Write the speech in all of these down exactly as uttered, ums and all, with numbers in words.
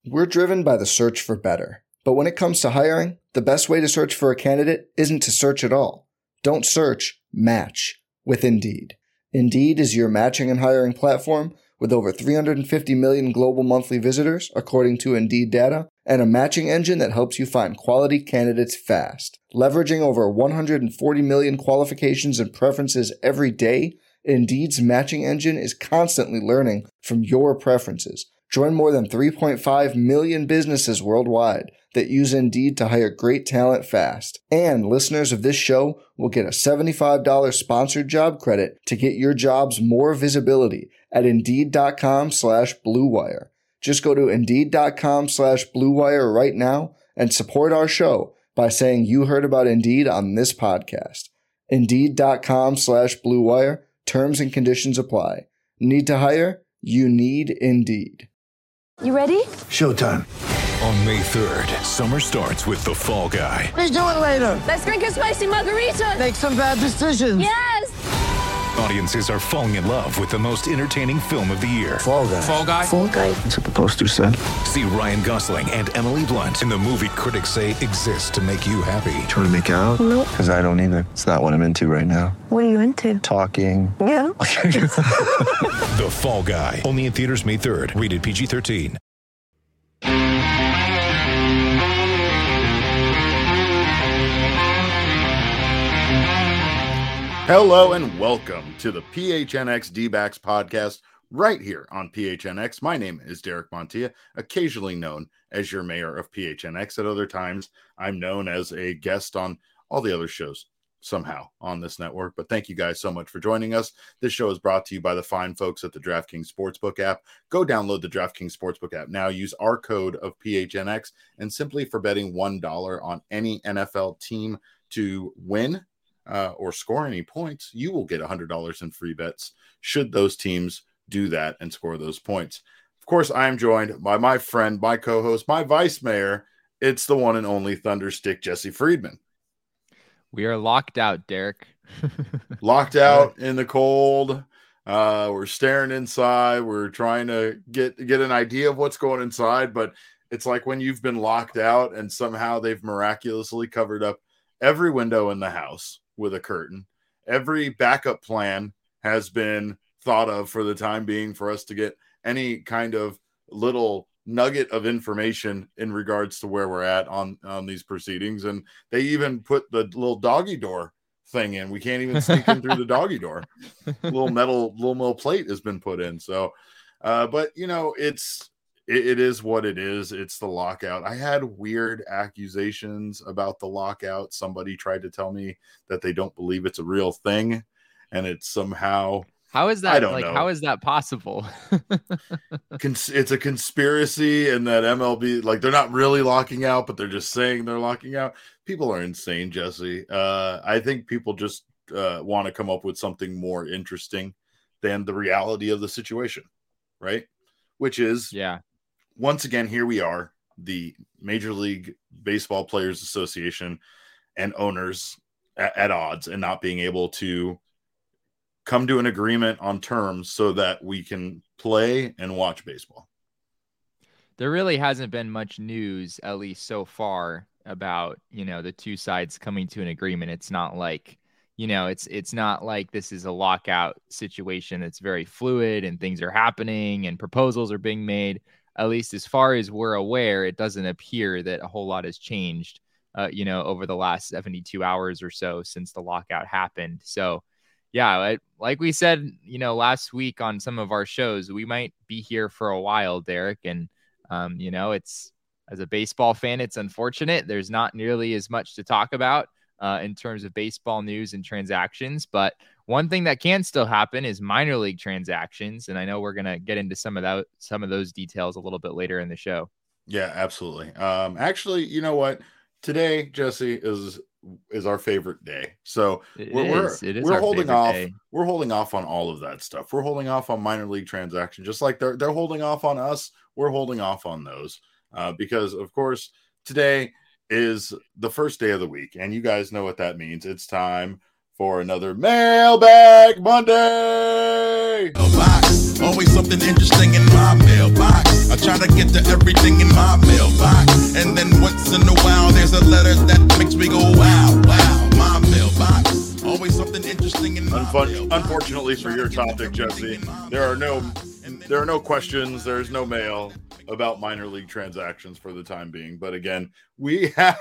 We're driven by the search for better. But when it comes to hiring, the best way to search for a candidate isn't to search at all. Don't search, match with Indeed. Indeed is your matching and hiring platform with over three hundred fifty million global monthly visitors, according to Indeed data, and a matching engine that helps you find quality candidates fast. Leveraging over one hundred forty million qualifications and preferences every day, Indeed's matching engine is constantly learning from your preferences. Join more than three point five million businesses worldwide that use Indeed to hire great talent fast. And listeners of this show will get a seventy-five dollars sponsored job credit to get your jobs more visibility at Indeed.com slash Blue Wire. Just go to Indeed.com slash Blue Wire right now and support our show by saying you heard about Indeed on this podcast. Indeed.com slash Blue Wire. Terms and conditions apply. Need to hire? You need Indeed. You ready? Showtime. On May third, summer starts with The Fall Guy. Let's do it later. Let's drink a spicy margarita. Make some bad decisions. Yes. Audiences are falling in love with the most entertaining film of the year. Fall Guy. Fall Guy. Fall Guy. That's what the poster said. See Ryan Gosling and Emily Blunt in the movie critics say exists to make you happy. Trying to make it out? Nope. Because I don't either. It's not what I'm into right now. What are you into? Talking. Yeah. The Fall Guy. Only in theaters May third. Rated P G thirteen. Hello and welcome to the P H N X D-Backs podcast right here on P H N X. My name is Derek Montilla, occasionally known as your mayor of P H N X. At other times, I'm known as a guest on all the other shows somehow on this network. But thank you guys so much for joining us. This show is brought to you by the fine folks at the DraftKings Sportsbook app. Go download the DraftKings Sportsbook app now. Use our code of P H N X, and simply for betting one dollar on any N F L team to win Uh, or score any points, you will get one hundred dollars in free bets should those teams do that and score those points. Of course, I am joined by my friend, my co-host, my vice mayor. It's the one and only Thunderstick, Jesse Friedman. We are locked out, Derek. Locked out in the cold. Uh, we're staring inside. We're trying to get, get an idea of what's going inside, but it's like when you've been locked out and somehow they've miraculously covered up every window in the house with a curtain. Every backup plan has been thought of for the time being for us to get any kind of little nugget of information in regards to where we're at on, on these proceedings. And they even put the little doggy door thing in. We can't even sneak in through the doggy door. Little metal, little metal plate has been put in. So, uh, but you know, it's, It, it is what it is. It's the lockout. I had weird accusations about the lockout. Somebody tried to tell me that they don't believe it's a real thing, and it's somehow. How is that? I don't like, know. How is that possible? Cons- it's a conspiracy, and that M L B, like, they're not really locking out, but they're just saying they're locking out. People are insane, Jesse. Uh, I think people just uh, want to come up with something more interesting than the reality of the situation, right? Which is, yeah. Once again, here we are, the Major League Baseball Players Association and owners at, at odds and not being able to come to an agreement on terms so that we can play and watch baseball. There really hasn't been much news, at least so far, about, you know, the two sides coming to an agreement. It's not like, you know, it's it's not like this is a lockout situation. It's very fluid and things are happening and proposals are being made. At least as far as we're aware, it doesn't appear that a whole lot has changed, uh, you know, over the last seventy-two hours or so since the lockout happened. So, yeah, I, like we said, you know, last week on some of our shows, we might be here for a while, Derek. And, um, you know, it's, as a baseball fan, it's unfortunate. There's not nearly as much to talk about uh, in terms of baseball news and transactions. But one thing that can still happen is minor league transactions. And I know we're going to get into some of that, some of those details a little bit later in the show. Yeah, absolutely. Um, actually, you know what? Today, Jesse, is is our favorite day. So It we're is. It is we're our holding favorite off. day. We're holding off on all of that stuff. We're holding off on minor league transactions, just like they're they're holding off on us. We're holding off on those uh, because, of course, today is the first day of the week, and you guys know what that means. It's time for another Mailbag Monday. Box. Always something interesting in my mailbox. I try to get to everything in my mailbox. And then once in a while, there's a letter that makes me go, wow, wow, my mailbox. Always something interesting in my Unfun- mailbox. Unfortunately for your topic, Jesse, there are no there are no questions. There's no mail about minor league transactions for the time being. But again, we have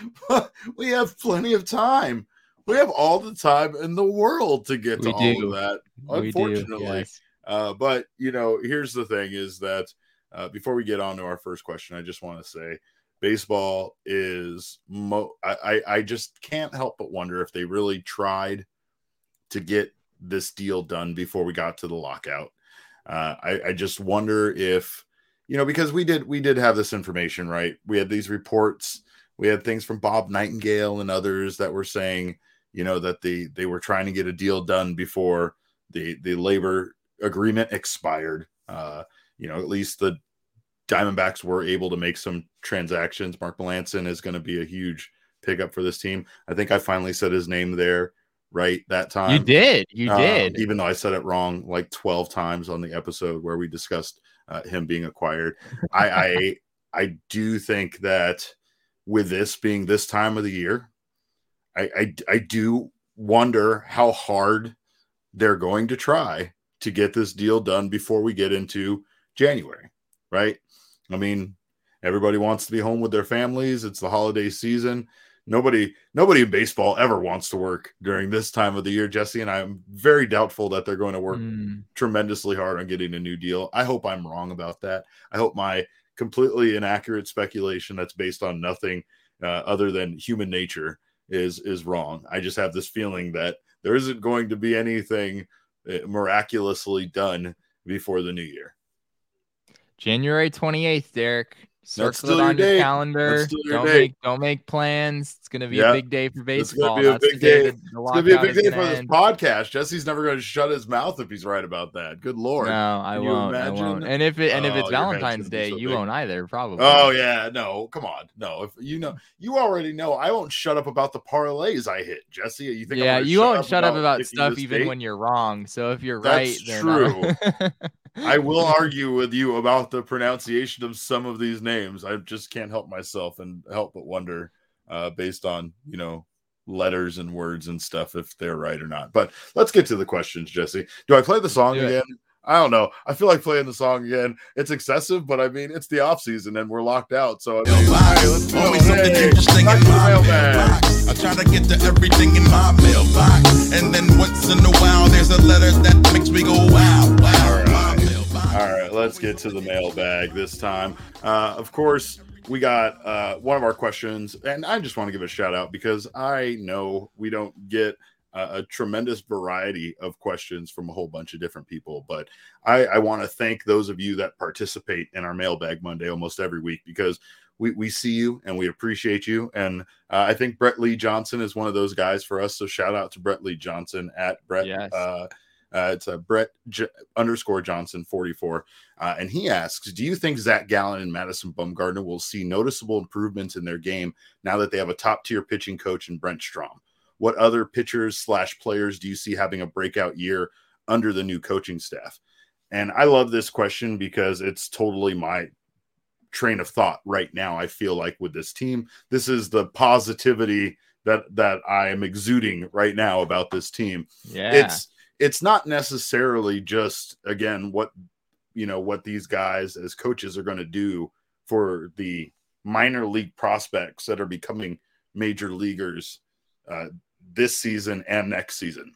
we have plenty of time. We have all the time in the world to get to We all do. of that. We do, Unfortunately, yes. uh, but you know, here's the thing: is that uh, before we get on to our first question, I just want to say, baseball is. Mo- I, I I just can't help but wonder if they really tried to get this deal done before we got to the lockout. Uh, I, I just wonder if, you know, because we did we did have this information, right? We had these reports, we had things from Bob Nightingale and others that were saying, you know, that they they were trying to get a deal done before the the labor agreement expired. Uh, you know, at least the Diamondbacks were able to make some transactions. Mark Melanson is going to be a huge pickup for this team. I think I finally said his name there right that time. You did. You Um, did. even though I said it wrong like twelve times on the episode where we discussed uh, him being acquired. I, I I do think that with this being this time of the year, I, I I do wonder how hard they're going to try to get this deal done before we get into January, right? I mean, everybody wants to be home with their families. It's the holiday season. Nobody, nobody in baseball ever wants to work during this time of the year, Jesse, and I'm very doubtful that they're going to work Mm. tremendously hard on getting a new deal. I hope I'm wrong about that. I hope my completely inaccurate speculation that's based on nothing uh, other than human nature is is wrong. I just have this feeling that there isn't going to be anything uh, miraculously done before the new year. January twenty-eighth, Derek. That's Circle it still your on your date. calendar. That's still your Don't date. make don't make plans. It's gonna be Yeah. a big day for It's baseball. going to be a That's the big day. that It's the going to be a lockout big is day gonna for this end. podcast. Jesse's never going to shut his mouth if he's right about that. Good Lord. No, I Can you won't. I imagine? won't. And if it and if Oh, it's your head's Valentine's gonna be Day, so you big. won't either, probably. Oh yeah, no, come on, no. If you know, you already know. I won't shut up about the parlays I hit, Jesse. You think? yeah, I'm gonna you won't shut up about picking stuff this even date? when you're wrong. So if you're That's right, then true. I- I will argue with you about the pronunciation of some of these names. I just can't help myself and help but wonder, uh, based on you know letters and words and stuff, if they're right or not. But let's get to the questions, Jesse. Do I play the song Do it. again? I don't know. I feel like playing the song again. It's excessive, but I mean, it's the off season and we're locked out. So I mean, hey, let's go. Always something Hey, interesting back in to the my mailbag. mailbox. I try to get to everything in my mailbox. And then once in a while, there's a letter that makes me go, wow, wow. All right. My mailbox. All right, let's get to the mailbag this time. Uh, of course, we got uh, one of our questions, and I just want to give a shout out because I know we don't get uh, a tremendous variety of questions from a whole bunch of different people, but I, I want to thank those of you that participate in our Mailbag Monday almost every week because we, we see you and we appreciate you. And uh, I think Brett Lee Johnson is one of those guys for us. So shout out to Brett Lee Johnson at Brett. Yes. Uh, uh, it's a Brett J- underscore Johnson forty-four. Uh, and he asks, do you think Zach Gallen and Madison Bumgarner will see noticeable improvements in their game now that they have a top tier pitching coach in Brent Strom? What other pitchers slash players do you see having a breakout year under the new coaching staff? And I love this question because it's totally my train of thought right now. I feel like with this team, this is the positivity that, that I am exuding right now about this team. yeah. It's, it's not necessarily just, again, what, you know, what these guys as coaches are going to do for the minor league prospects that are becoming major leaguers uh, this season and next season.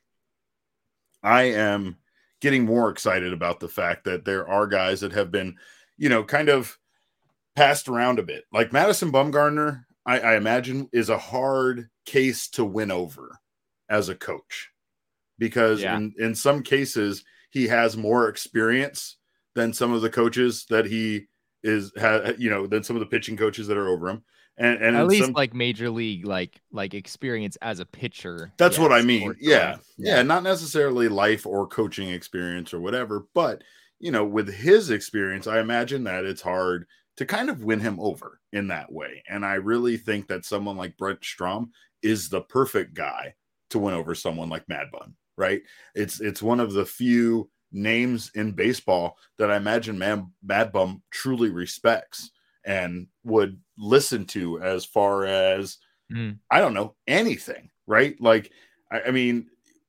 I am getting more excited about the fact that there are guys that have been, you know, kind of passed around a bit. Like Madison Bumgarner, I, I imagine, is a hard case to win over as a coach. Because Yeah. in, in some cases, he has more experience than some of the coaches that he is, ha, you know, than some of the pitching coaches that are over him. And, and At in least some, like major league, like like experience as a pitcher. that's what I yes, mean. for Yeah. sure. yeah. Not necessarily life or coaching experience or whatever. But, you know, with his experience, I imagine that it's hard to kind of win him over in that way. And I really think that someone like Brent Strom is the perfect guy to win over someone like Mad Bun. Right. It's, it's one of the few names in baseball that I imagine Man, Mad Bum truly respects and would listen to as far as, mm. I don't know, anything, right? Like, I, I mean,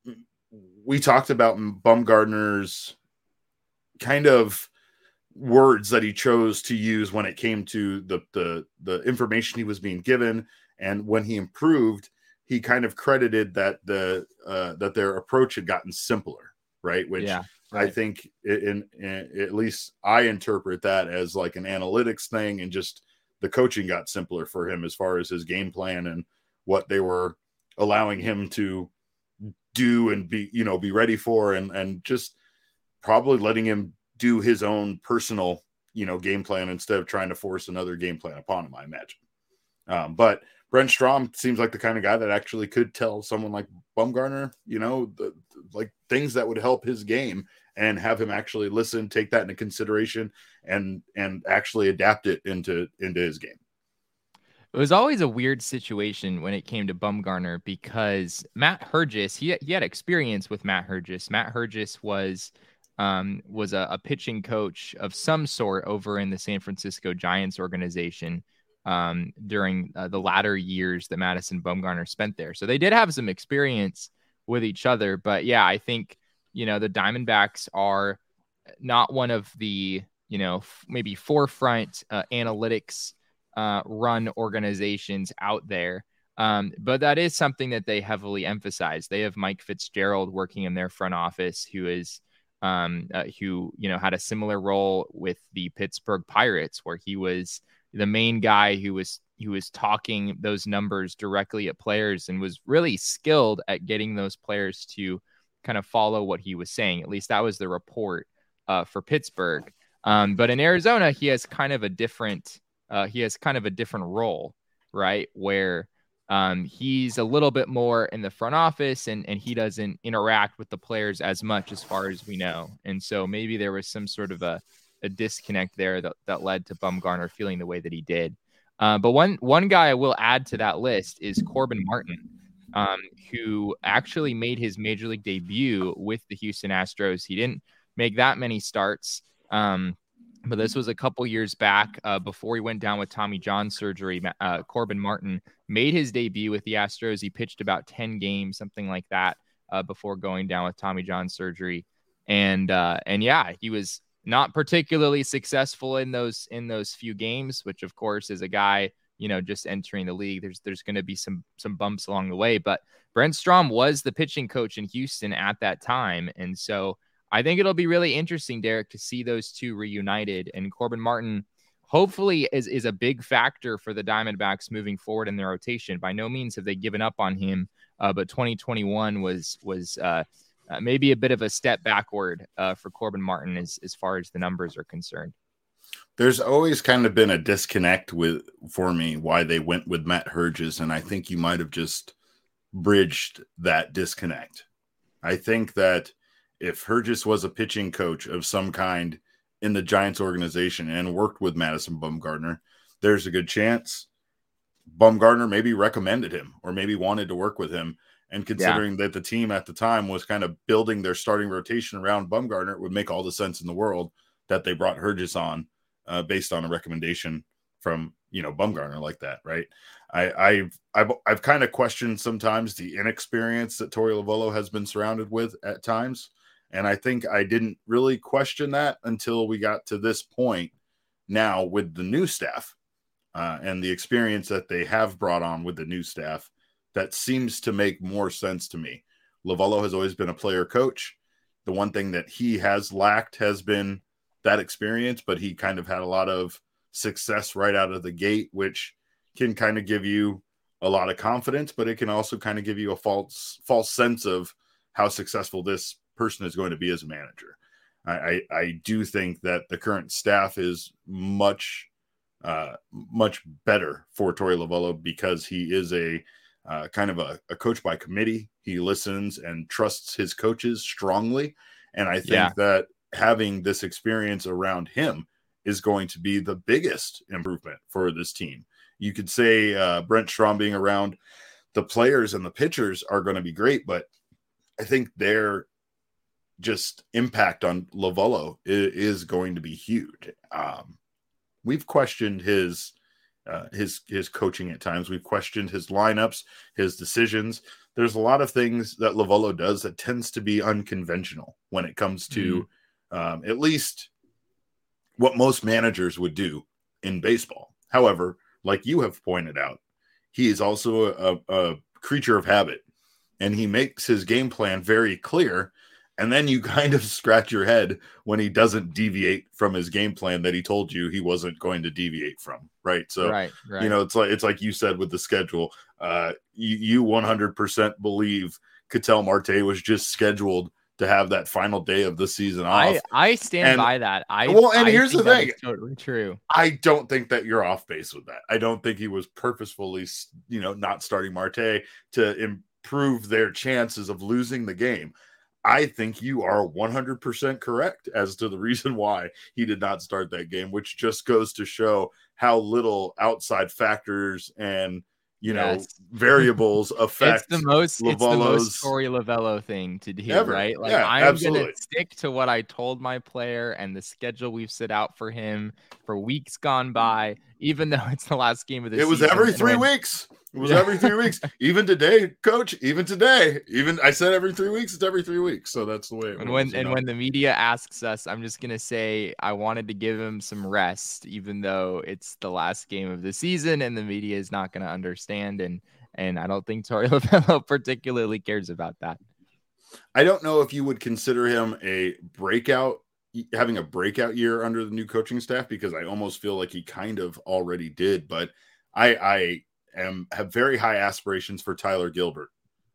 we talked about Bumgarner's kind of words that he chose to use when it came to the, the, the information he was being given. And when he improved, he kind of credited that the, uh, that their approach had gotten simpler, right? Which yeah, right. I think in, in, at least I interpret that as like an analytics thing, and just the coaching got simpler for him as far as his game plan and what they were allowing him to do and be, you know, be ready for, and, and just probably letting him do his own personal, you know, game plan instead of trying to force another game plan upon him, I imagine. Um, but Brent Strom seems like the kind of guy that actually could tell someone like Bumgarner, you know, the, like things that would help his game, and have him actually listen, take that into consideration, and, and actually adapt it into, into his game. It was always a weird situation when it came to Bumgarner, because Matt Hergis, he, he had experience with Matt Hergis. Matt Hergis was um, was a, a pitching coach of some sort over in the San Francisco Giants organization um, during uh, the latter years that Madison Bumgarner spent there. So they did have some experience with each other. But yeah, I think, you know, the Diamondbacks are not one of the, you know, f- maybe forefront uh, analytics uh, run organizations out there. Um, but that is something that they heavily emphasize. They have Mike Fitzgerald working in their front office, who is, um, uh, who, you know, had a similar role with the Pittsburgh Pirates, where he was the main guy who was, who was talking those numbers directly at players, and was really skilled at getting those players to kind of follow what he was saying. At least that was the report uh, for Pittsburgh. Um, but in Arizona, he has kind of a different, Uh, he has kind of a different role, right? Where um, he's a little bit more in the front office, and, and he doesn't interact with the players as much, as far as we know. And so maybe there was some sort of a, a disconnect there that, that led to Bumgarner feeling the way that he did. Uh, but one, one guy I will add to that list is Corbin Martin, um, who actually made his major league debut with the Houston Astros. He didn't make that many starts, um, but this was a couple years back uh, before he went down with Tommy John surgery. Uh, Corbin Martin made his debut with the Astros. He pitched about ten games, something like that, uh, before going down with Tommy John surgery. And uh, and yeah, he was not particularly successful in those in those few games, which of course is a guy, you know, just entering the league. There's there's going to be some some bumps along the way. But Brent Strom was the pitching coach in Houston at that time, and so I think it'll be really interesting, Derek, to see those two reunited. And Corbin Martin hopefully is, is a big factor for the Diamondbacks moving forward in their rotation. By no means have they given up on him, uh, but twenty twenty-one was was uh, uh, maybe a bit of a step backward uh, for Corbin Martin as, as far as the numbers are concerned. There's always kind of been a disconnect with for me why they went with Matt Hergis, and I think you might have just bridged that disconnect. I think that if Hergis was a pitching coach of some kind in the Giants organization and worked with Madison Bumgarner, there's a good chance Bumgarner maybe recommended him or maybe wanted to work with him. And considering yeah. that the team at the time was kind of building their starting rotation around Bumgarner, it would make all the sense in the world that they brought Hergis on uh, based on a recommendation from, you know, Bumgarner like that. Right. I, I've, I've, I've kind of questioned sometimes the inexperience that Torey Lovullo has been surrounded with at times. And I think I didn't really question that until we got to this point now with the new staff uh, and the experience that they have brought on with the new staff. That seems to make more sense to me. Lovullo has always been a player coach. The one thing that he has lacked has been that experience, but he kind of had a lot of success right out of the gate, which can kind of give you a lot of confidence, but it can also kind of give you a false, false sense of how successful this person is going to be as a manager. I, I, I do think that the current staff is much, uh, much better for Torey Lovullo because he is a uh, kind of a, a coach by committee. He listens and trusts his coaches strongly. And I think yeah. that having this experience around him is going to be the biggest improvement for this team. You could say uh, Brent Strom being around the players and the pitchers are going to be great, but I think they're just impact on Lovullo is, is going to be huge. Um, we've questioned his uh, his his coaching at times. We've questioned his lineups, his decisions. There's a lot of things that Lovullo does that tends to be unconventional when it comes to mm-hmm. um, at least what most managers would do in baseball. However, like you have pointed out, he is also a, a creature of habit, and he makes his game plan very clear. And then you kind of scratch your head when he doesn't deviate from his game plan that he told you he wasn't going to deviate from. Right. So, right, right. you know, it's like, it's like you said with the schedule, uh, you, you one hundred percent believe Ketel Marte was just scheduled to have that final day of the season off. I, I stand and, by that. I well, and I here's the thing. Totally true. I don't think that you're off base with that. I don't think he was purposefully, you know, not starting Marte to improve their chances of losing the game. I think you are one hundred percent correct as to the reason why he did not start that game, which just goes to show how little outside factors and, you yes. know, variables affect it's the most Lovullo's... it's the most Torey Lovullo thing to do, Ever. right? Like yeah, I'm absolutely. gonna stick to what I told my player and the schedule we've set out for him for weeks gone by, even though it's the last game of the it season. It was every three when... weeks. It was every three weeks. Even today, coach, even today, even I said every three weeks, it's every three weeks. So that's the way it and was. When, and know? when the media asks us, I'm just going to say I wanted to give him some rest, even though it's the last game of the season and the media is not going to understand. And, and I don't think Torey Lovullo particularly cares about that. I don't know if you would consider him a breakout, having a breakout year under the new coaching staff, because I almost feel like he kind of already did. But I, I, Am, have very high aspirations for Tyler Gilbert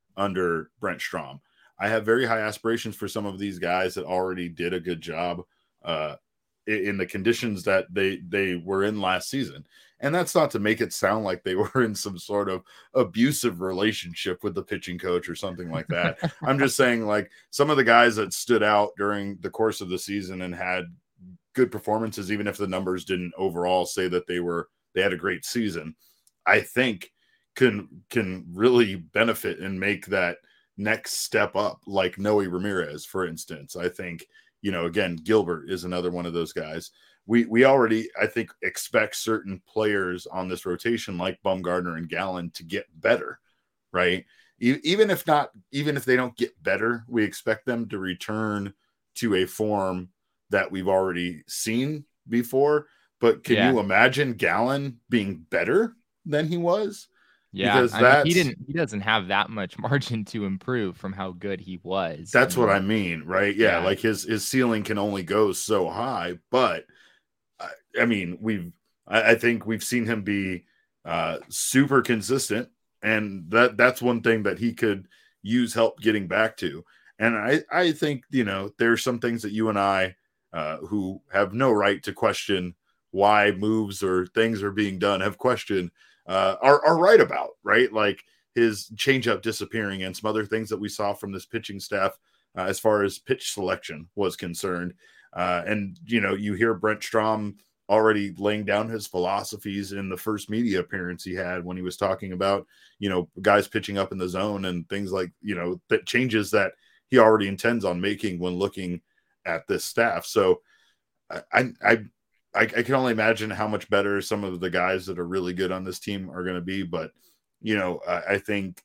under Brent Strom. I have very high aspirations for some of these guys that already did a good job uh, in the conditions that they they were in last season. And that's not to make it sound like they were in some sort of abusive relationship with the pitching coach or something like that. I'm just saying, like, some of the guys that stood out during the course of the season and had good performances, even if the numbers didn't overall say that they were they had a great season, I think can can really benefit and make that next step up, like Noe Ramirez, for instance. I think, you know, again, Gilbert is another one of those guys. We we already, I think, expect certain players on this rotation like Bumgarner and Gallen to get better, right? E- even if not, even if they don't get better, we expect them to return to a form that we've already seen before. But can yeah. you imagine Gallen being better than he was? Yeah, because I that's, mean, he didn't he doesn't have that much margin to improve from how good he was. That's I mean, what I mean, right? Yeah, yeah, like his his ceiling can only go so high, but I, I mean, we've I, I think we've seen him be uh super consistent, and that that's one thing that he could use help getting back to. And I I think, you know, there's some things that you and I uh who have no right to question why moves or things are being done have questioned uh, are, are right about, right? Like his changeup disappearing and some other things that we saw from this pitching staff uh, as far as pitch selection was concerned. Uh, and, you know, you hear Brent Strom already laying down his philosophies in the first media appearance he had when he was talking about, you know, guys pitching up in the zone and things like, you know, that changes that he already intends on making when looking at this staff. So I, I, I I, I can only imagine how much better some of the guys that are really good on this team are going to be. But, you know, I, I think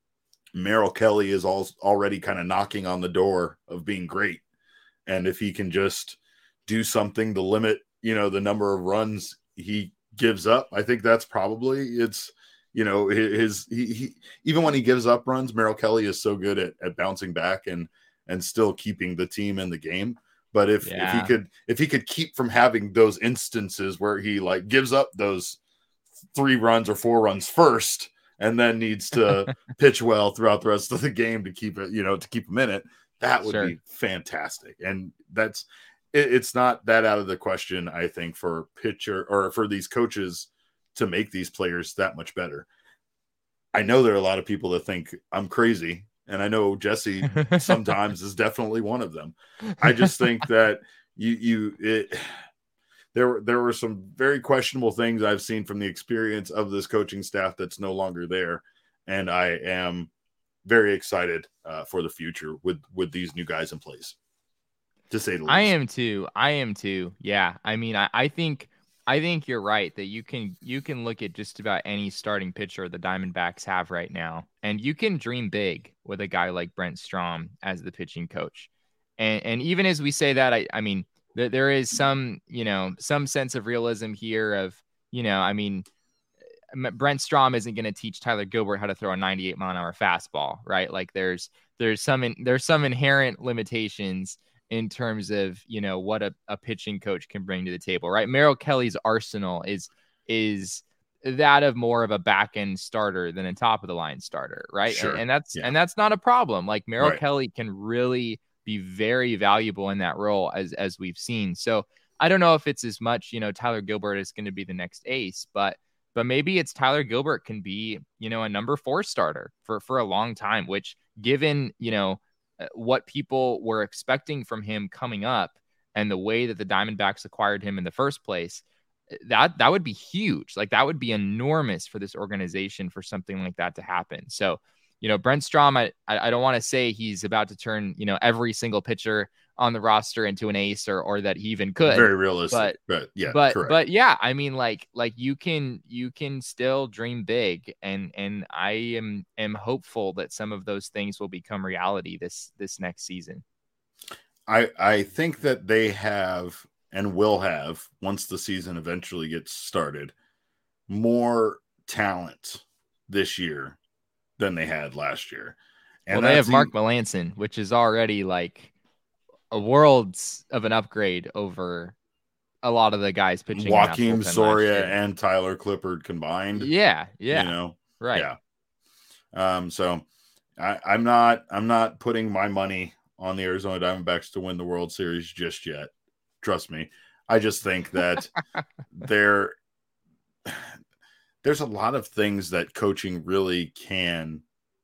Merrill Kelly is all, already kind of knocking on the door of being great. And if he can just do something to limit, you know, the number of runs he gives up, I think that's probably it's, you know, his, he, he even when he gives up runs, Merrill Kelly is so good at, at bouncing back and, and still keeping the team in the game. But if, yeah. if he could if he could keep from having those instances where he like gives up those three runs or four runs first and then needs to pitch well throughout the rest of the game to keep it, you know, to keep him in it, that would sure. be fantastic. And that's it, it's not that out of the question, I think, for pitcher or for these coaches to make these players that much better. I know there are a lot of people that think I'm crazy. And I know Jesse sometimes is definitely one of them. I just think that you, you, it, there, there were some very questionable things I've seen from the experience of this coaching staff that's no longer there. And I am very excited uh, for the future with, with these new guys in place. to say the least. I am too. I am too. Yeah. I mean, I, I think I think you're right that you can you can look at just about any starting pitcher the Diamondbacks have right now, and you can dream big with a guy like Brent Strom as the pitching coach. And and even as we say that, I I mean, th- there is some, you know, some sense of realism here of, you know, I mean, Brent Strom isn't going to teach Tyler Gilbert how to throw a ninety-eight mile an hour fastball, right? Like there's there's some in, there's some inherent limitations in terms of, you know, what a, a pitching coach can bring to the table, right? Merrill Kelly's arsenal is is that of more of a back end starter than a top of the line starter, right? Sure. And, and that's yeah. and that's not a problem. Like Merrill Right. Kelly can really be very valuable in that role, as as we've seen. So I don't know if it's as much, you know, Tyler Gilbert is going to be the next ace, but but maybe it's Tyler Gilbert can be, you know, a number four starter for for a long time, which given, you know, what people were expecting from him coming up and the way that the Diamondbacks acquired him in the first place, that that would be huge. Like that would be enormous for this organization for something like that to happen. So, you know, Brent Strom, I, I don't want to say he's about to turn, you know, every single pitcher on the roster into an ace or, or that he even could. Very realistic, but, but yeah, but, correct. but yeah, I mean, like, like you can, you can still dream big, and, and I am, am hopeful that some of those things will become reality this, this next season. I, I think that they have and will have, once the season eventually gets started, more talent this year than they had last year. And well, they have Mark even... Melancon, which is already like a worlds of an upgrade over a lot of the guys pitching. Joakim Soria and Tyler Clippard combined. Yeah. Yeah. You know, right. Yeah. Um, so I, I'm not, I'm not putting my money on the Arizona Diamondbacks to win the World Series just yet. Trust me. I just think that there, there's a lot of things that coaching really can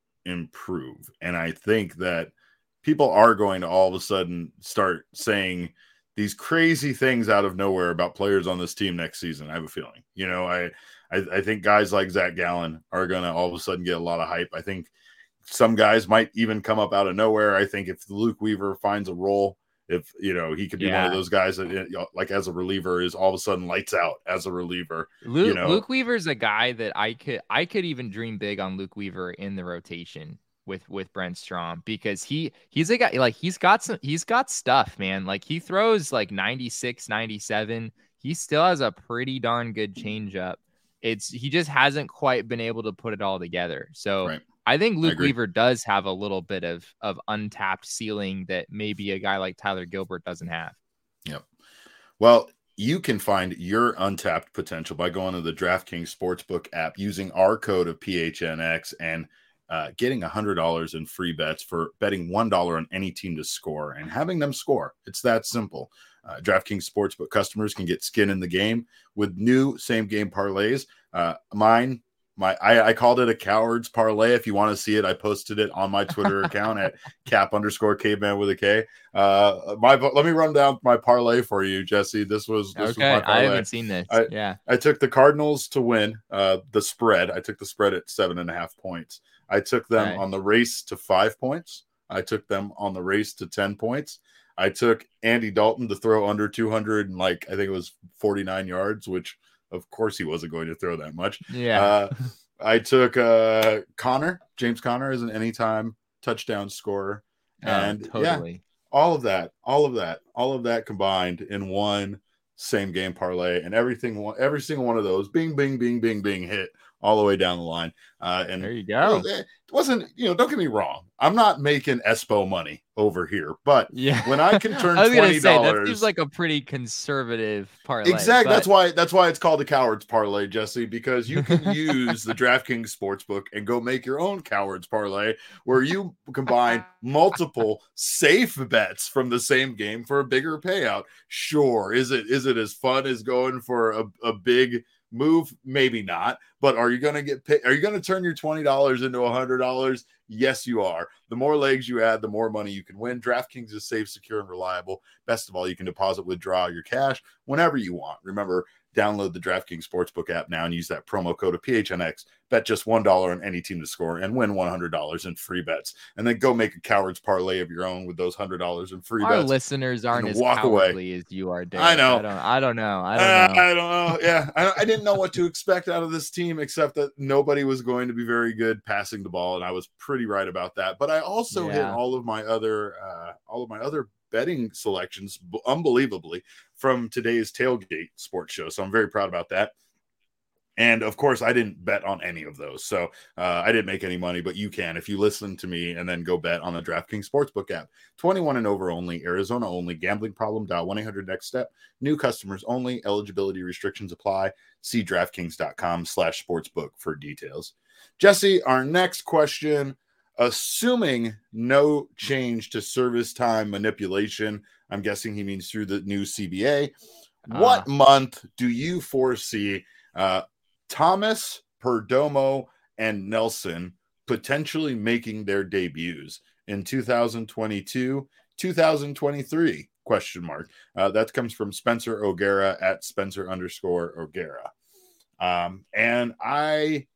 improve. And I think that people are going to all of a sudden start saying these crazy things out of nowhere about players on this team next season. I have a feeling, you know, I, I, I think guys like Zach Gallen are going to all of a sudden get a lot of hype. I think some guys might even come up out of nowhere. I think if Luke Weaver finds a role, if, you know, he could be yeah. one of those guys that, you know, like as a reliever is all of a sudden lights out as a reliever. Luke, you know? Luke Weaver's a guy that I could, I could even dream big on Luke Weaver in the rotation with, with Brent Strom, because he, he's a guy, like he's got some, he's got stuff, man. Like he throws like ninety-six, ninety-seven. He still has a pretty darn good changeup. It's, he just hasn't quite been able to put it all together. So right. I think Luke I Weaver does have a little bit of, of untapped ceiling that maybe a guy like Tyler Gilbert doesn't have. Yep. Well, you can find your untapped potential by going to the DraftKings Sportsbook app, using our code of P H N X and uh, getting one hundred dollars in free bets for betting one dollar on any team to score and having them score. It's that simple. Uh, DraftKings Sportsbook customers can get skin in the game with new same-game parlays. Uh, mine... My, I, I called it a coward's parlay. If you want to see it, I posted it on my Twitter account at cap underscore caveman with a K. Uh, my let me run down my parlay for you, Jesse. This was this okay. was my parlay. I haven't seen this. I, yeah, I took the Cardinals to win uh, the spread. I took the spread at seven and a half points. I took them right. on the race to five points. I took them on the race to ten points. I took Andy Dalton to throw under two hundred and like I think it was forty-nine yards, which. Of course, he wasn't going to throw that much. Yeah. Uh, I took uh, Connor, James Conner, as an anytime touchdown scorer. And oh, totally. Yeah, all of that, all of that, all of that combined in one same game parlay, and everything, every single one of those, bing, bing, bing, bing, bing, hit all the way down the line. Uh, and there you go. It wasn't, you know, don't get me wrong. I'm not making Espo money over here, but yeah, when I can turn I was twenty dollars, gonna say, that seems like a pretty conservative parlay. Exactly. But... That's why. That's why it's called the Coward's Parlay, Jesse, because you can use the DraftKings Sportsbook and go make your own Coward's Parlay, where you combine multiple safe bets from the same game for a bigger payout. Sure, is it is it as fun as going for a, a big move? Maybe not. But are you going to get paid? Are you going to turn your twenty dollars into one hundred dollars? Yes, you are. The more legs you add, the more money you can win. DraftKings is safe, secure, and reliable. Best of all, you can deposit, withdraw your cash whenever you want. Remember, download the DraftKings Sportsbook app now and use that promo code of P H N X. Bet just one dollar on any team to score and win one hundred dollars in free bets. And then go make a coward's parlay of your own with those one hundred dollars in free Our bets. Our listeners aren't as walk cowardly away. as you are, Dave. I know. I don't, I don't know. I don't uh, know. I don't know. Yeah. I, I didn't know what to expect out of this team, except that nobody was going to be very good passing the ball. And I was pretty right about that. But I also hit Yeah. all of my other, uh, all of my other betting selections unbelievably from today's Tailgate Sports Show. So I'm very proud about that. And of course, I didn't bet on any of those. So uh, I didn't make any money, but you can if you listen to me and then go bet on the DraftKings Sportsbook app. twenty-one and over only, Arizona only, gambling problem, dial one eight hundred next step. New customers only, eligibility restrictions apply. See DraftKings.com slash sportsbook for details. Jesse, our next question, assuming no change to service time manipulation, I'm guessing he means through the new C B A, uh, what month do you foresee uh, Thomas, Perdomo, and Nelson potentially making their debuts in two thousand twenty-two, two thousand twenty-three? Question mark. Uh, that comes from Spencer O'Gara at Spencer underscore O'Gara. Um, and I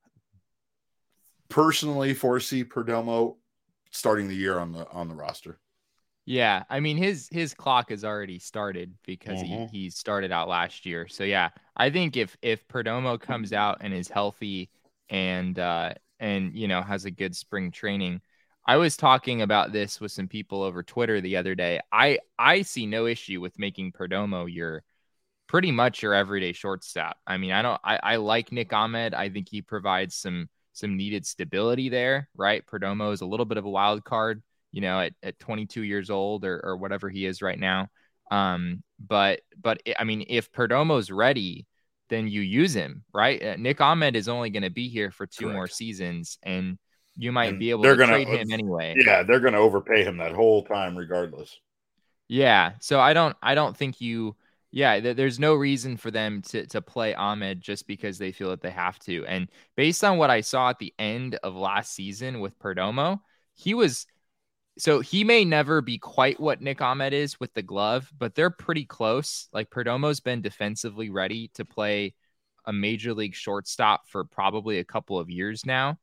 personally foresee Perdomo starting the year on the on the roster. Yeah, I mean his his clock has already started because Mhm. he he started out last year. So yeah, I think if if Perdomo comes out and is healthy and uh and you know has a good spring training, I was talking about this with some people over Twitter the other day. I I see no issue with making Perdomo your pretty much your everyday shortstop. I mean, I don't I, I like Nick Ahmed. I think he provides some some needed stability there, right? Perdomo is a little bit of a wild card, you know, at, at twenty-two years old or, or whatever he is right now. Um, but, but I mean, if Perdomo's ready, then you use him, right? Uh, Nick Ahmed is only going to be here for two Correct. more seasons, and you might And be able they're to gonna, trade him anyway. Yeah, they're going to overpay him that whole time regardless. Yeah. So I don't, I don't think you, yeah, th- there's no reason for them to, to play Ahmed just because they feel that they have to. And based on what I saw at the end of last season with Perdomo, he was, so he may never be quite what Nick Ahmed is with the glove, but they're pretty close. Like Perdomo's been defensively ready to play a major league shortstop for probably a couple of years now.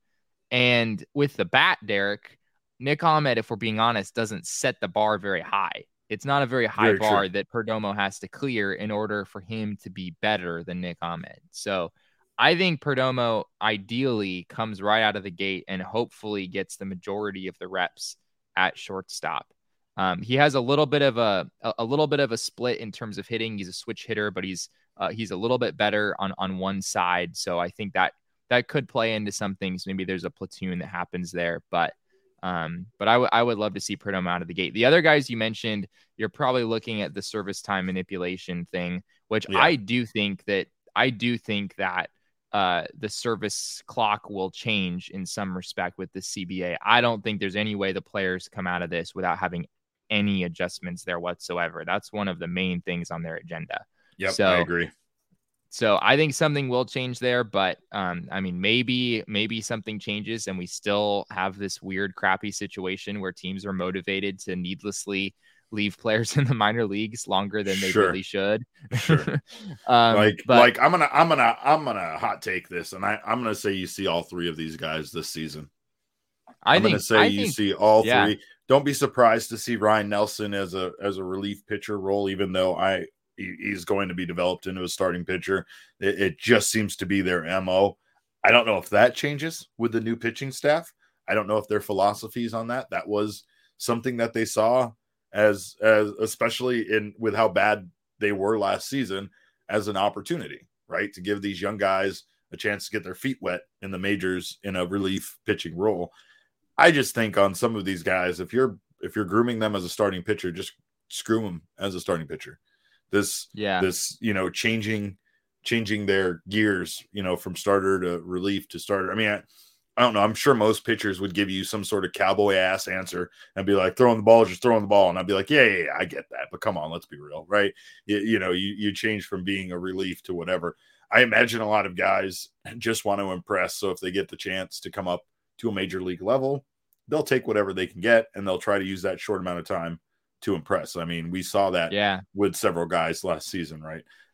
And with the bat, Derek, Nick Ahmed, if we're being honest, doesn't set the bar very high. It's not a very high Very bar true. that Perdomo has to clear in order for him to be better than Nick Ahmed. So I think Perdomo ideally comes right out of the gate and hopefully gets the majority of the reps at shortstop. Um, he has a little bit of a, a little bit of a split in terms of hitting. He's a switch hitter, but he's uh, he's a little bit better on, on one side. So I think that that could play into some things. Maybe there's a platoon that happens there, but Um, but I, w- I would love to see Perdomo out of the gate. The other guys you mentioned, you're probably looking at the service time manipulation thing, which Yeah. I do think that I do think that uh, the service clock will change in some respect with the C B A. I don't think there's any way the players come out of this without having any adjustments there whatsoever. That's one of the main things on their agenda. Yep, So, I agree. So I think something will change there, but um, I mean, maybe maybe something changes and we still have this weird, crappy situation where teams are motivated to needlessly leave players in the minor leagues longer than they Sure. really should. Sure. um, like, but like I'm gonna, I'm gonna, I'm gonna hot take this, and I, I'm gonna say you see all three of these guys this season. I I'm think gonna say I you think, see all yeah. three. Don't be surprised to see Ryan Nelson as a as a relief pitcher role, even though I he, he's going to be developed into a starting pitcher. It, it just seems to be their M O. I don't know if that changes with the new pitching staff. I don't know if their philosophies on that. That was something that they saw as as especially in with how bad they were last season as an opportunity, right? To give these young guys a chance to get their feet wet in the majors in a relief pitching role. I just think on some of these guys, if you're if you're grooming them as a starting pitcher, just screw them as a starting pitcher. This Yeah. this you know changing changing their gears, you know, from starter to relief to starter. I mean, I, I don't know. I'm sure most pitchers would give you some sort of cowboy ass answer and be like, throwing the ball, just throwing the ball. And I'd be like, yeah, yeah, yeah, I get that. But come on, let's be real, right? You, you know, you, you change from being a relief to whatever. I imagine a lot of guys just want to impress. So if they get the chance to come up to a major league level, they'll take whatever they can get and they'll try to use that short amount of time to impress. I mean, we saw that Yeah. with several guys last season, right?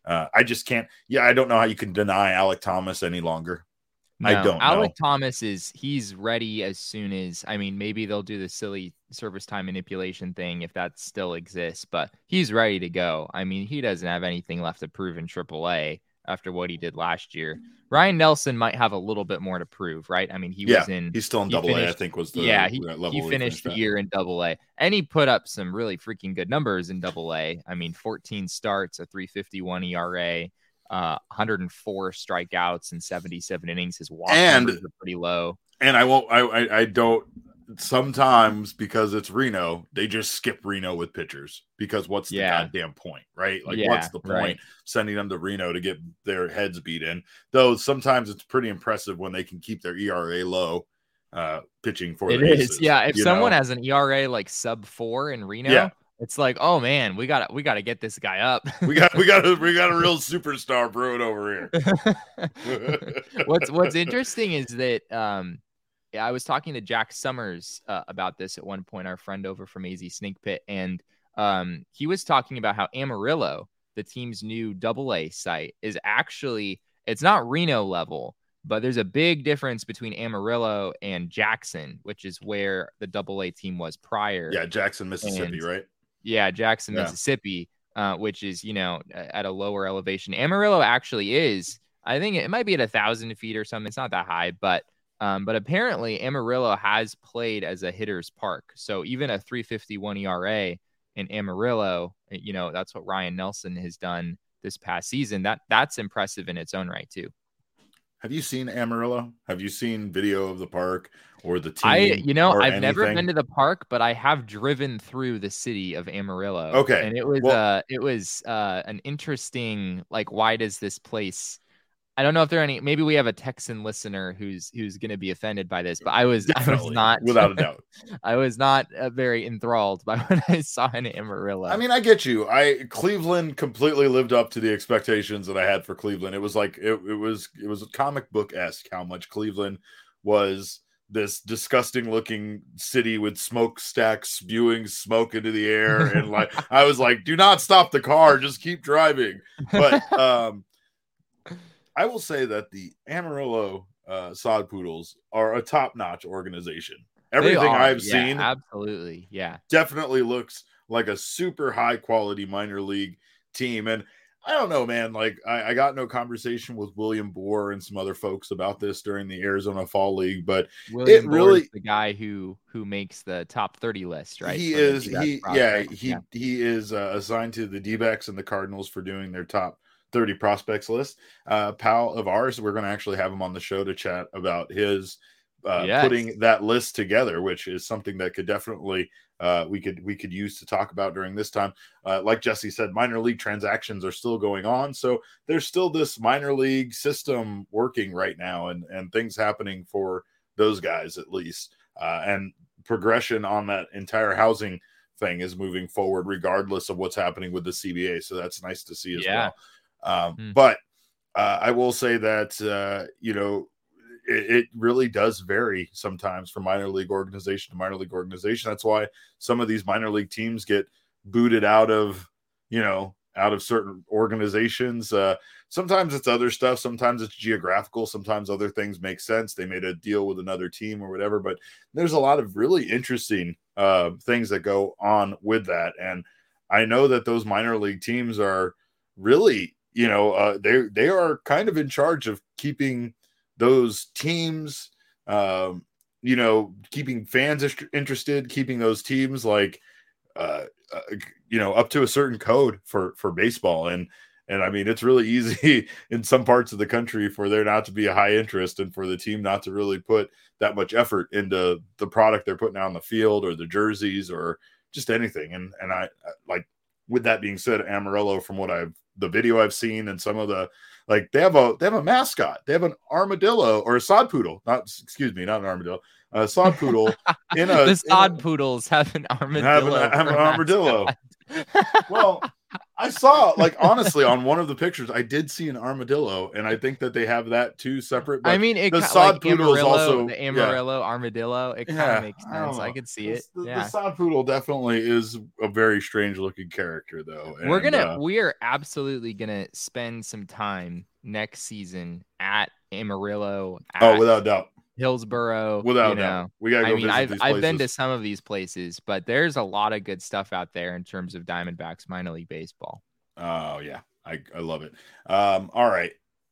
Uh, I just can't. Yeah, I don't know how you can deny Alec Thomas any longer. No, I don't Alec know. Thomas is he's ready as soon as I mean maybe they'll do the silly service time manipulation thing if that still exists, but he's ready to go. I mean, he doesn't have anything left to prove in triple A after what he did last year. Ryan Nelson might have a little bit more to prove, right? I mean, he yeah, was in he's still in he double finished, A, I think was the yeah, he, level he he finished the at. year in double A, and he put up some really freaking good numbers in double A. I mean, fourteen starts, a three fifty-one E R A. Uh, one hundred four strikeouts and seventy-seven innings. His walk and, numbers are pretty low. And I won't. I, I I don't. Sometimes because it's Reno, they just skip Reno with pitchers because what's the yeah. goddamn point, right? Like, yeah, what's the point right. sending them to Reno to get their heads beat in? Though sometimes it's pretty impressive when they can keep their E R A low, uh, pitching for it the is. aces, Yeah, if someone know? has an E R A like sub four in Reno. Yeah. It's like, oh man, we got we got to get this guy up. we got we got a we got a real superstar brewing over here. what's What's interesting is that um, yeah, I was talking to Jack Summers uh, about this at one point, our friend over from A Z Snake Pit, and um, he was talking about how Amarillo, the team's new double A site, is actually it's not Reno level, but there's a big difference between Amarillo and Jackson, which is where the double A team was prior. Yeah, Jackson, Mississippi, and, right? Yeah, Jackson, yeah. Mississippi, uh, which is, you know, at a lower elevation. Amarillo actually is, I think it might be at a thousand feet or something. It's not that high, but um, but apparently Amarillo has played as a hitter's park. So even a three fifty-one E R A in Amarillo, you know, that's what Ryan Nelson has done this past season. That that's impressive in its own right too. Have you seen Amarillo? Have you seen video of the park or the team? I, you know, I've anything? never been to the park, but I have driven through the city of Amarillo. Okay. And it was, well, uh, it was, uh, an interesting, like, why does this place, I don't know if there are any, maybe we have a Texan listener who's, who's going to be offended by this, but I was, I was not, without a doubt, I was not uh, very enthralled by what I saw in Amarillo. I mean, I get you. I, Cleveland completely lived up to the expectations that I had for Cleveland. It was like, it, it was, it was comic book-esque how much Cleveland was this disgusting looking city with smokestacks spewing smoke into the air. And like, I was like, do not stop the car, just keep driving. But, um, I will say that the Amarillo uh, Sod Poodles are a top-notch organization. Everything I've yeah, seen, absolutely, yeah, definitely looks like a super high-quality minor league team. And I don't know, man. Like I, I got no conversation with William Bohr and some other folks about this during the Arizona Fall League, but William it Bohr really is the guy who who makes the top thirty list, right? He For is. the He prospect. yeah. He yeah. he is uh, assigned to the D-backs and the Cardinals for doing their top thirty prospects list. Uh, pal of ours, we're going to actually have him on the show to chat about his uh, yes. putting that list together, which is something that could definitely uh, we could we could use to talk about during this time. Uh, like Jesse said, minor league transactions are still going on, so there's still this minor league system working right now, and and things happening for those guys at least, uh, and progression on that entire housing thing is moving forward regardless of what's happening with the C B A. So that's nice to see as Yeah. well. Um, Hmm. But uh, I will say that, uh, you know, it, it really does vary sometimes from minor league organization to minor league organization. That's why some of these minor league teams get booted out of, you know, out of certain organizations. Uh, sometimes it's other stuff. Sometimes it's geographical. Sometimes other things make sense. They made a deal with another team or whatever, but there's a lot of really interesting uh, things that go on with that. And I know that those minor league teams are really, you know, uh, they they are kind of in charge of keeping those teams, um, you know, keeping fans ist- interested, keeping those teams like, uh, uh, you know, up to a certain code for for baseball. And and I mean, it's really easy in some parts of the country for there not to be a high interest and for the team not to really put that much effort into the product they're putting out on the field or the jerseys or just anything. And and I like, with that being said, Amarillo, from what I've the video I've seen and some of the, like they have a they have a mascot. They have an armadillo or a sod poodle. Not excuse me, not an armadillo. A sod poodle in a the sod in a, poodles have an armadillo. Have an, have an armadillo. Well, I saw, like, honestly, on one of the pictures, I did see an armadillo, and I think that they have that two separate. But I mean, it the ki- sod like poodle is Amarillo, also the yeah. Amarillo armadillo. It kind of Yeah, makes I don't sense. I, know. could see The- it. The, yeah. the sod poodle definitely is a very strange looking character, though. We're and, gonna uh, we are absolutely gonna spend some time next season at Amarillo. At oh, without doubt, Hillsboro. without you know. doubt, we gotta go I mean, visit I've these I've been to places. some of these places, but there's a lot of good stuff out there in terms of Diamondbacks minor league baseball. Oh yeah, I, I love it. Um, all right.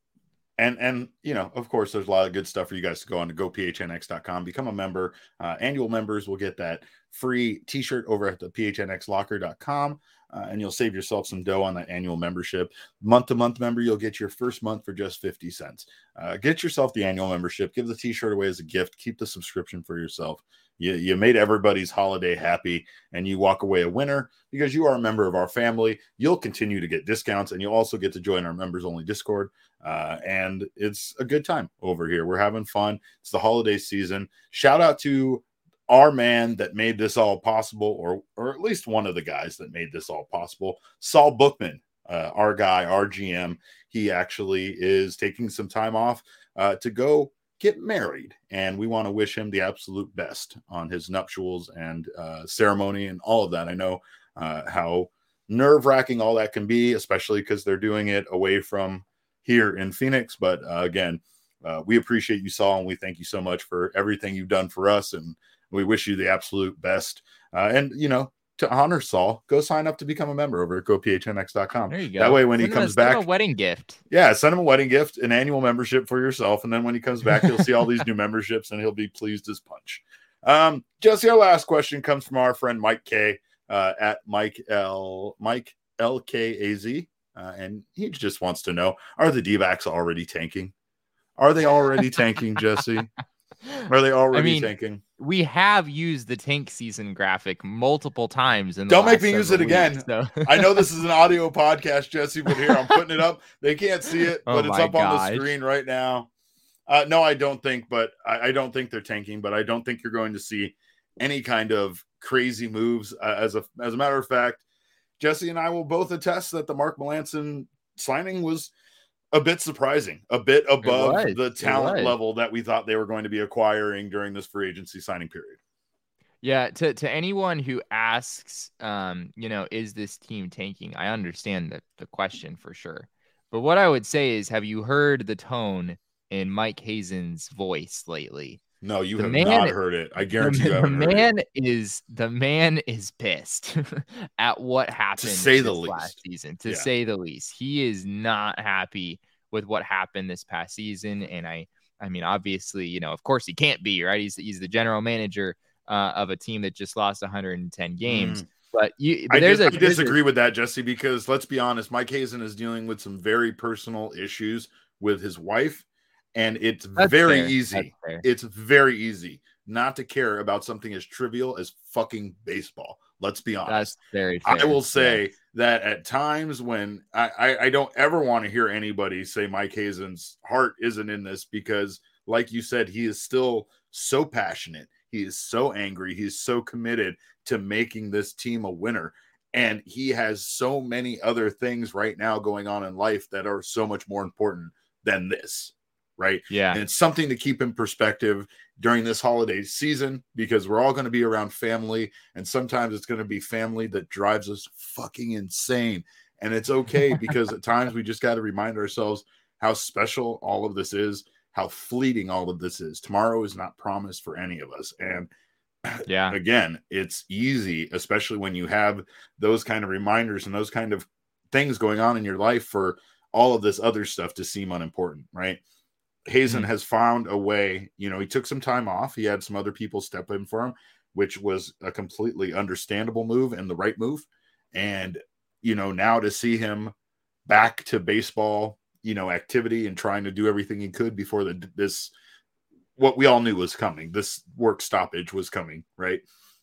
And, and, you know, of course, there's a lot of good stuff for you guys to go on to go p h n x dot com, become a member. Uh, annual members will get that free t-shirt over at the p h n x locker dot com. Uh, and you'll save yourself some dough on that annual membership. Month-to-month member, you'll get your first month for just fifty cents. Uh, get yourself the annual membership. Give the t-shirt away as a gift. Keep the subscription for yourself. You, you made everybody's holiday happy, and you walk away a winner because you are a member of our family. You'll continue to get discounts, and you'll also get to join our members-only Discord. Uh, and it's a good time over here. We're having fun. It's the holiday season. Shout out to our man that made this all possible, or or at least one of the guys that made this all possible, Saul Bookman, uh, our guy, our G M. He actually is taking some time off uh, to go get married, and we want to wish him the absolute best on his nuptials and uh, ceremony and all of that. I know uh, how nerve-wracking all that can be, especially because they're doing it away from here in Phoenix. But uh, again, uh, we appreciate you, Saul, and we thank you so much for everything you've done for us, and we wish you the absolute best. Uh, and, you know, to honor Saul, go sign up to become a member over at go p h n x dot com. There you go. That way, when Send he him comes a, send him back, a wedding gift. yeah, send him a wedding gift, an annual membership for yourself. And then when he comes back, he'll see all these new memberships and he'll be pleased as punch. Um, Jesse, our last question comes from our friend Mike K uh, at Mike L. Mike L K A Z. Uh, and he just wants to know, are the D-backs already tanking? Are they already tanking, Jesse? Are they already I mean, tanking? We have used the tank season graphic multiple times. In the Don't make last me use it several again. weeks, so. I know this is an audio podcast, Jesse, but here I'm putting it up. They can't see it, Oh but it's my up on the gosh. screen right now. Uh, no, I don't think, but I, I don't think they're tanking. But I don't think you're going to see any kind of crazy moves. Uh, as a as a matter of fact, Jesse and I will both attest that the Mark Melanson signing was a bit surprising, a bit above was. the It talent was. level that we thought they were going to be acquiring during this free agency signing period. Yeah, to, to anyone who asks, um, you know, is this team tanking? I understand the, the question for sure. But what I would say is, have you heard the tone in Mike Hazen's voice lately? No, you The have man- not heard it. I guarantee the, you the haven't heard it. man is the man is pissed at what happened say the this last least. season, to Yeah. say the least. He is not happy with what happened this past season. And I I mean, obviously, you know, of course he can't be, right? He's he's the general manager uh, of a team that just lost one hundred ten games. Mm. But you but I, there's dis- a I there's a- disagree with that, Jesse, because let's be honest, Mike Hazen is dealing with some very personal issues with his wife, and it's That's very fair. easy. That's fair. It's very easy not to care about something as trivial as fucking baseball. Let's be honest. That's very fair. I will say Yeah. that at times when I, I, I don't ever want to hear anybody say Mike Hazen's heart isn't in this, because like you said, he is still so passionate. He is so angry. He's so committed to making this team a winner. And he has so many other things right now going on in life that are so much more important than this. Right. Yeah. And it's something to keep in perspective during this holiday season, because we're all going to be around family, and sometimes it's going to be family that drives us fucking insane. And it's okay, because at times we just got to remind ourselves how special all of this is, how fleeting all of this is. Tomorrow is not promised for any of us. And Yeah. again, it's easy, especially when you have those kind of reminders and those kind of things going on in your life, for all of this other stuff to seem unimportant, right? Hazen Mhm. has found a way. You know, he took some time off. He had some other people step in for him, which was a completely understandable move and the right move. And, you know, now to see him back to baseball, you know, activity and trying to do everything he could before the, this, what we all knew was coming, this work stoppage was coming, right?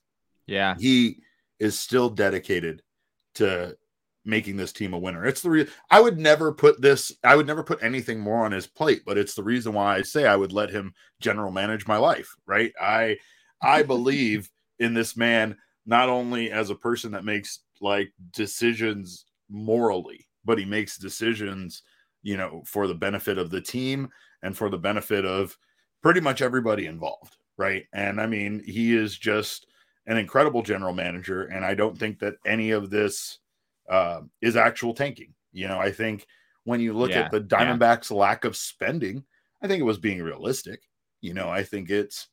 Yeah. He is still dedicated to making this team a winner. It's the re- I would never put this, I would never put anything more on his plate, but it's the reason why I say I would let him general manage my life, right? I I believe in this man, not only as a person that makes like decisions morally, but he makes decisions, you know, for the benefit of the team and for the benefit of pretty much everybody involved. Right. And I mean, he is just an incredible general manager. And I don't think that any of this uh, is actual tanking. You know, I think when you look Yeah, at the Diamondbacks' yeah. lack of spending, I think it was being realistic. You know, I think it's,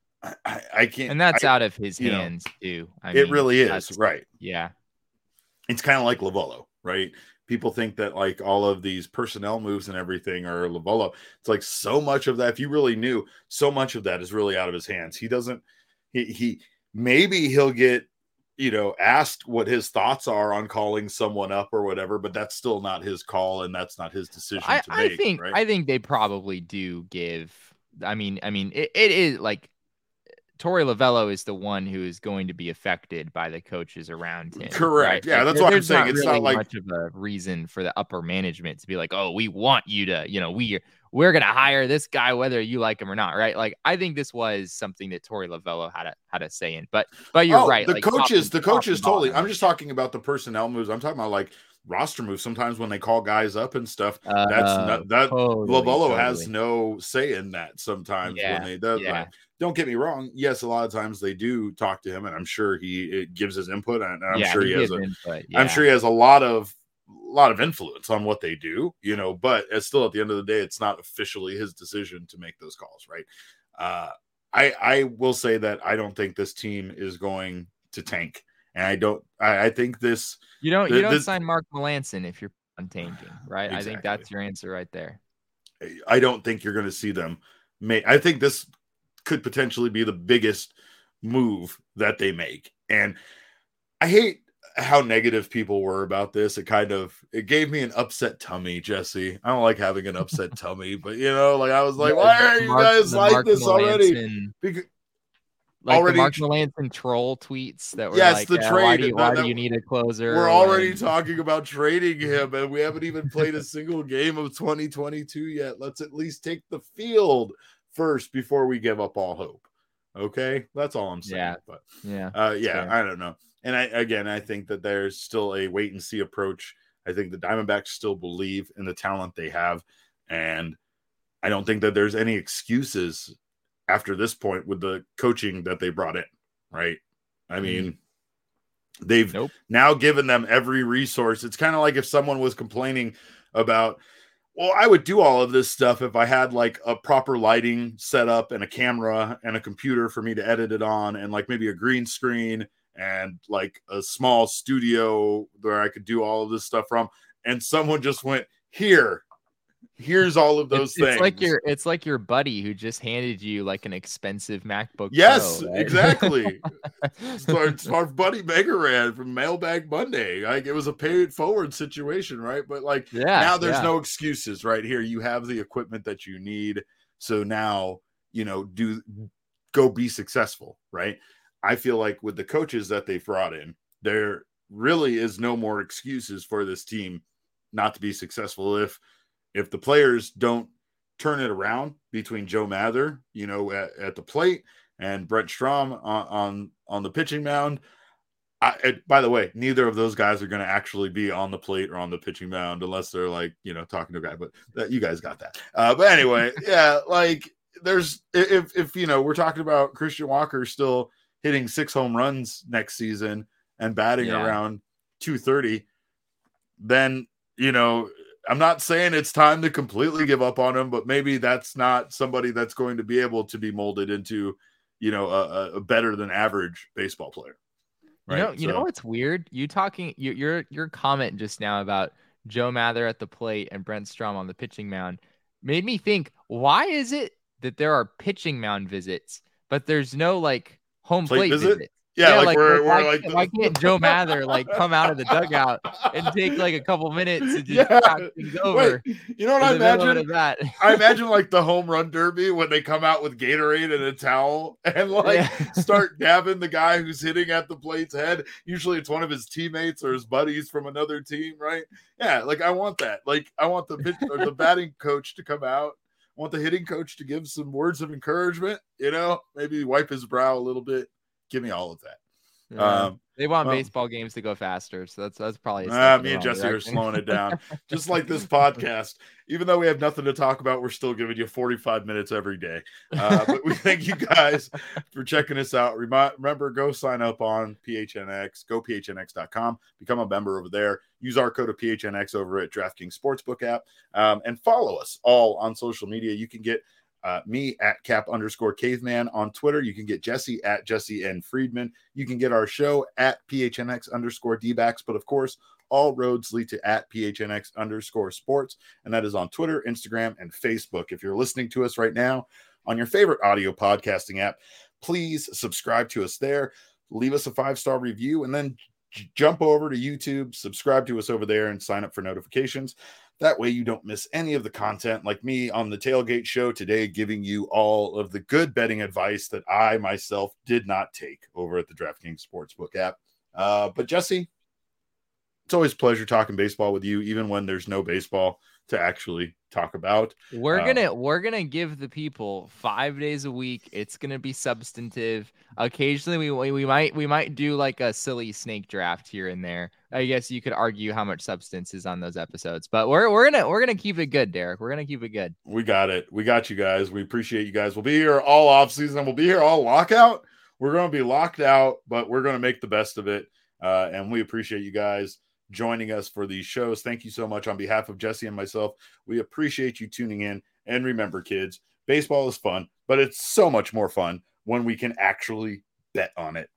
I, I can't. And that's I, out of his hands, know, too. I it mean, really is. Right. Yeah. It's kind of like Lovullo, right? People think that like all of these personnel moves and everything are Lovullo. It's like so much of that, if you really knew, so much of that is really out of his hands. He doesn't, he, he maybe he'll get, you know, asked what his thoughts are on calling someone up or whatever, but that's still not his call and that's not his decision I, to make. I think, right? I think they probably do give, I mean, I mean, it, it is like, Torey Lovullo is the one who is going to be affected by the coaches around him. Correct. Right? Yeah, like, that's there, what I'm saying. It's really not like much of a reason for the upper management to be like, oh, we want you to, you know, we we're gonna hire this guy whether you like him or not, right? Like, I think this was something that Torey Lovullo had a had a say in. But but you're oh, right. The like, coaches, top, the coaches top totally. I'm just talking about the personnel moves. I'm talking about like roster moves. Sometimes when they call guys up and stuff, uh, that's not, that totally, Lovullo totally. has no say in that. Sometimes yeah, when they do, yeah. like, don't get me wrong. Yes, a lot of times they do talk to him, and I'm sure he it gives his input, and I'm yeah, sure he, he has a, input, yeah. I'm sure he has a lot of a lot of influence on what they do, you know. But it's still at the end of the day, it's not officially his decision to make those calls, right? Uh, I I will say that I don't think this team is going to tank, and I don't. I, I think this. You don't. The, you don't this, sign Mark Melanson if you're on tanking, right? Exactly. I think that's your answer right there. I don't think you're going to see them make. I think this could potentially be the biggest move that they make. And I hate how negative people were about this. It kind of, it gave me an upset tummy, Jesse. I don't like having an upset tummy, but you know, like I was like, why are you Mark, guys like Mark this Melanson, already? Because like already, the Mark Melanson troll tweets that were yes, like, the uh, trade. why, do you, why that, do you need a closer? We're already and... talking about trading him, and we haven't even played a single game of twenty twenty-two yet. Let's at least take the field first before we give up all hope. Okay, that's all I'm saying. Yeah, but yeah, uh, yeah. I don't know. And I again, I think that there's still a wait and see approach. I think the Diamondbacks still believe in the talent they have, and I don't think that there's any excuses after this point with the coaching that they brought in. Right? I mean, mm-hmm. they've nope. now given them every resource. It's kind of like if someone was complaining about, well, I would do all of this stuff if I had like a proper lighting setup and a camera and a computer for me to edit it on, and like maybe a green screen and like a small studio where I could do all of this stuff from. And someone just went, here, here's all of those it's, things. It's like your, it's like your buddy who just handed you like an expensive MacBook. Yes, Pro, right? exactly. it's, our, it's our buddy Megaran from Mailbag Monday. Like it was a pay it forward situation, right? But like yeah, now there's yeah. no excuses right here. You have the equipment that you need. So now, you know, do go be successful, right? I feel like with the coaches that they brought in, there really is no more excuses for this team not to be successful. If if the players don't turn it around between Joe Mather, you know, at, at the plate and Brent Strom on on, on the pitching mound. I, it, by the way, neither of those guys are going to actually be on the plate or on the pitching mound unless they're like, you know, talking to a guy. But that, you guys got that. Uh, but anyway, yeah, like there's if if you know we're talking about Christian Walker still hitting six home runs next season and batting yeah. around two thirty, then, you know, I'm not saying it's time to completely give up on him, but maybe that's not somebody that's going to be able to be molded into, you know, a, a better than average baseball player. Right? You know, you so, know what's weird? You talking your your your comment just now about Joe Mather at the plate and Brent Strom on the pitching mound made me think, why is it that there are pitching mound visits, but there's no like home plate, plate visit? visit? Yeah, yeah, like, like we're, why, we're like why can't Joe Mather like come out of the dugout and take like a couple minutes to just yeah. talk things over? Wait, you know what I imagine? That. I imagine like the home run derby when they come out with Gatorade and a towel and like yeah. start dabbing the guy who's hitting at the plate's head. Usually it's one of his teammates or his buddies from another team, right? Yeah, like I want that. Like I want the pitch or the batting coach to come out. I want the hitting coach to give some words of encouragement, you know, maybe wipe his brow a little bit. Give me all of that. Yeah. Um, They want well- baseball games to go faster, so that's that's probably. a step Ah, in me the and wrong Jesse are direction. slowing it down. Just like this podcast. Even though we have nothing to talk about, we're still giving you forty-five minutes every day. Uh, but we thank you guys for checking us out. Remi- Remember, go sign up on P H N X, go P H N X dot com, become a member over there. Use our code of P H N X over at DraftKings Sportsbook app, um, and follow us all on social media. You can get Uh, me at cap underscore caveman on Twitter. You can get Jesse at Jesse N. Friedman. You can get our show at P H N X underscore D-backs. But of course, all roads lead to at P H N X underscore sports. And that is on Twitter, Instagram, and Facebook. If you're listening to us right now on your favorite audio podcasting app, please subscribe to us there. Leave us a five-star review, and then j- jump over to YouTube, subscribe to us over there, and sign up for notifications. That way you don't miss any of the content, like me on the Tailgate Show today, giving you all of the good betting advice that I myself did not take over at the DraftKings Sportsbook app. Uh, but Jesse, it's always a pleasure talking baseball with you, even when there's no baseball to actually talk about. We're Uh, gonna we're gonna give the people five days a week. It's gonna be substantive. Occasionally, we we we might we might do like a silly snake draft here and there. I guess you could argue how much substance is on those episodes, but we're we're gonna we're gonna keep it good, Derek. We're gonna keep it good. We got it. We got you guys. We appreciate you guys. We'll be here all off season. We'll be here all lockout. We're going to be locked out, but we're going to make the best of it. Uh, and we appreciate you guys joining us for these shows. Thank you so much on behalf of Jesse and myself. We appreciate you tuning in. And remember, kids, baseball is fun, but it's so much more fun when we can actually bet on it.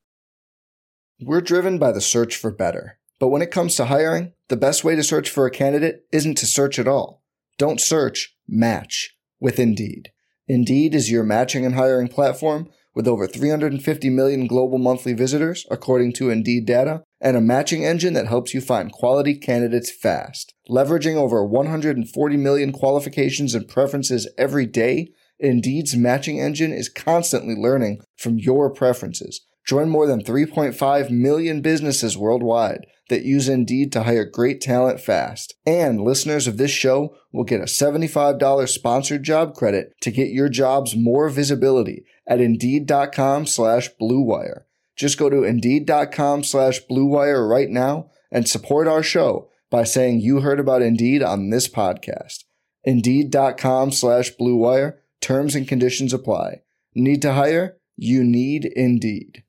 We're driven by the search for better. But when it comes to hiring, the best way to search for a candidate isn't to search at all. Don't search, match with Indeed. Indeed is your matching and hiring platform with over three hundred fifty million global monthly visitors, according to Indeed data, and a matching engine that helps you find quality candidates fast. Leveraging over one hundred forty million qualifications and preferences every day, Indeed's matching engine is constantly learning from your preferences. Join more than three point five million businesses worldwide that use Indeed to hire great talent fast. And listeners of this show will get a seventy-five dollars sponsored job credit to get your jobs more visibility at Indeed.com slash Blue Wire. Just go to Indeed.com slash Blue Wire right now and support our show by saying you heard about Indeed on this podcast. Indeed.com slash Blue Wire. Terms and conditions apply. Need to hire? You need Indeed.